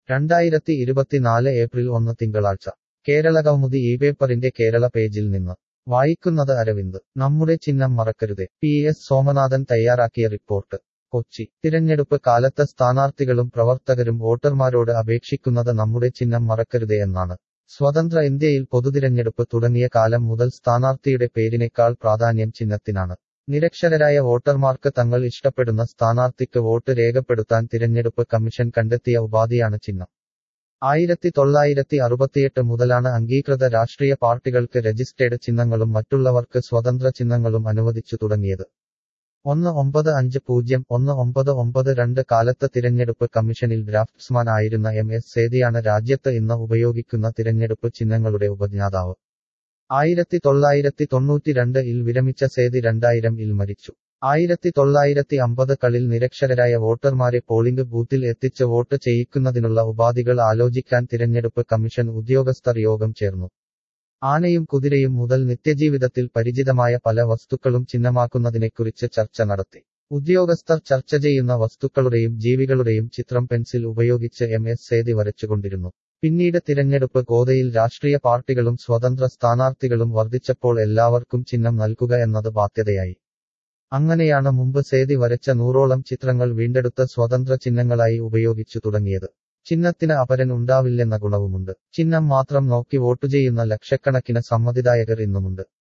2024 April 1 തിങ്കളാഴ്ച കേരളകൗമുദി ഈ പേപ്പറിന്റെ കേരള പേജിൽ നിന്ന് വായിക്കുന്നത് അരവിന്ദ്. നമ്മുടെ ചിഹ്നം മറക്കരുതേ. PS സോമനാഥൻ തയ്യാറാക്കിയ റിപ്പോർട്ട്. കൊച്ചി. തിരഞ്ഞെടുപ്പ് കാലത്ത് സ്ഥാനാർത്ഥികളും പ്രവർത്തകരും വോട്ടർമാരോട് അപേക്ഷിക്കുന്നത് നമ്മുടെ ചിഹ്നം മറക്കരുതേ എന്നാണ്. സ്വതന്ത്ര ഇന്ത്യയിൽ പൊതുതിരഞ്ഞെടുപ്പ് തുടങ്ങിയ കാലം മുതൽ സ്ഥാനാർത്ഥിയുടെ പേരിനേക്കാൾ പ്രാധാന്യം ചിഹ്നത്തിനാണ്. നിരക്ഷരരായ വോട്ടർമാർക്ക് തങ്ങൾ ഇഷ്ടപ്പെടുന്ന സ്ഥാനാർത്ഥിക്ക് വോട്ട് രേഖപ്പെടുത്താൻ തിരഞ്ഞെടുപ്പ് കമ്മീഷൻ കണ്ടെത്തിയ ഉപാധിയാണ് ചിഹ്നം. 1968 മുതലാണ് അംഗീകൃത രാഷ്ട്രീയ പാർട്ടികൾക്ക് രജിസ്റ്റേർഡ് ചിഹ്നങ്ങളും മറ്റുള്ളവർക്ക് സ്വതന്ത്ര ചിഹ്നങ്ങളും അനുവദിച്ചു തുടങ്ങിയത്. 1950-1992 കാലത്ത് തിരഞ്ഞെടുപ്പ് കമ്മീഷനിൽ ഡ്രാഫ്റ്റ്സ്മാൻ ആയിരുന്ന MS സേതിയാണ് രാജ്യത്ത് ഇന്ന് ഉപയോഗിക്കുന്ന തിരഞ്ഞെടുപ്പ് ചിഹ്നങ്ങളുടെ ഉപജ്ഞാതാവ്. 1992-ൽ വിരമിച്ച സേതി 2000-ൽ മരിച്ചു. 1950-കളിൽ നിരക്ഷരരായ വോട്ടർമാരെ പോളിംഗ് ബൂത്തിൽ എത്തിച്ച് വോട്ട് ചെയ്യിക്കുന്നതിനുള്ള ഉപാധികൾ ആലോചിക്കാൻ തിരഞ്ഞെടുപ്പ് കമ്മീഷൻ ഉദ്യോഗസ്ഥർ യോഗം ചേർന്നു. ആനയും കുതിരയും മുതൽ നിത്യജീവിതത്തിൽ പരിചിതമായ പല വസ്തുക്കളും ചിഹ്നമാക്കുന്നതിനെക്കുറിച്ച് ചർച്ച നടത്തി. ഉദ്യോഗസ്ഥർ ചർച്ച ചെയ്യുന്ന വസ്തുക്കളുടെയും ജീവികളുടെയും ചിത്രം പെൻസിൽ ഉപയോഗിച്ച് MS സേതി വരച്ചുകൊണ്ടിരുന്നു. പിന്നീട് തിരഞ്ഞെടുപ്പ് ഗോതയിൽ രാഷ്ട്രീയ പാർട്ടികളും സ്വതന്ത്ര സ്ഥാനാർത്ഥികളും വർദ്ധിച്ചപ്പോൾ എല്ലാവർക്കും ചിഹ്നം നൽകുക എന്നത് ബാധ്യതയായി. അങ്ങനെയാണ് മുമ്പ് സേതി വരച്ച 100ഓളം ചിത്രങ്ങൾ വീണ്ടെടുത്ത് സ്വതന്ത്ര ചിഹ്നങ്ങളായി ഉപയോഗിച്ചു തുടങ്ങിയത്. ചിഹ്നത്തിന് അപരൻ ഉണ്ടാവില്ലെന്ന ഗുണവുമുണ്ട്. ചിഹ്നം മാത്രം നോക്കി വോട്ട് ചെയ്യുന്ന ലക്ഷക്കണക്കിന് സമ്മതിദായകർ ഇന്നുമുണ്ട്.